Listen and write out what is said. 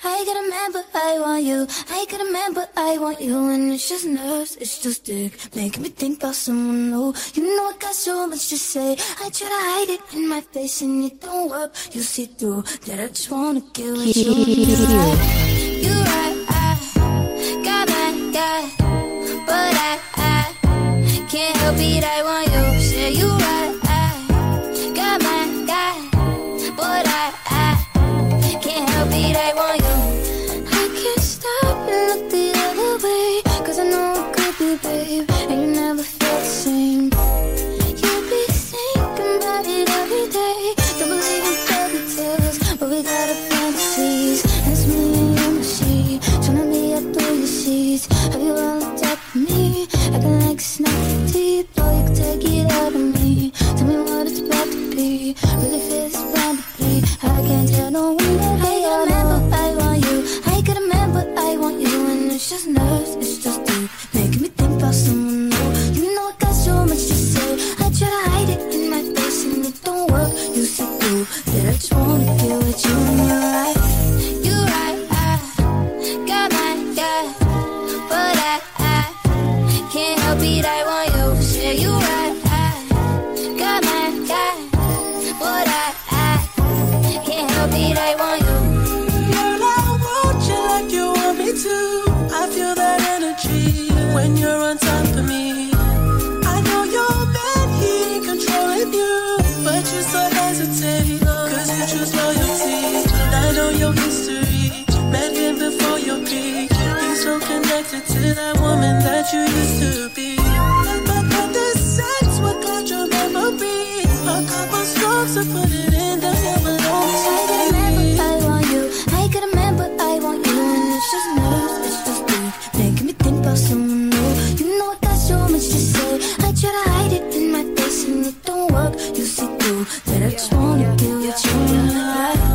I got a man, but I want you. I got a man, but I want you. And it's just nerves, it's just dick, making me think about someone new. You know I got so much to say. I try to hide it in my face and it don't work. You see through that I just wanna get with you. You're right, I got my guy, but I can't help it, I want you. Say you right, I got my guy, but I can't help it, I want you. I can't stop and look the other way, cause I know it could be, babe, and you never felt the same. You be thinking about it every day. Don't believe in fairy tales, but we got our fantasies. And it's me and you in the sheet, tryna be up through your sheets. Have you all looked up at me, acting like it's not your teeth? Boy, you can take it out of me. Tell me what it's about to be. Really feel it's bound to be. I can't tell no one that I got a man, but I want you. I got a man, but I want you. And it's just nerves, it's just deep, making me think about someone new. You know I got so much to say. I try to hide it in my face and it don't work. You see through that I just wanna get with you. And you're right, you're right, I got my guy, but I can't help it, I want you. Say you right, I got my guy, but I can't help it, I want you. Girl, I want you like you want me to. I feel that energy when you're on top of me. I know your man, he ain't controlling you, but you still hesitate, cause you choose loyalty. And I know your history, met him before your peak. He's so connected to that woman that you used to be. But the sex would cloud your memory. A couple strokes to put it in the memory. I want you. I got a man, but I want you. And it's just nerves, it's just deep, making me think about someone new. You know I got so much to say. I try to hide it in my face and it don't work. You see through that I just wanna get with you.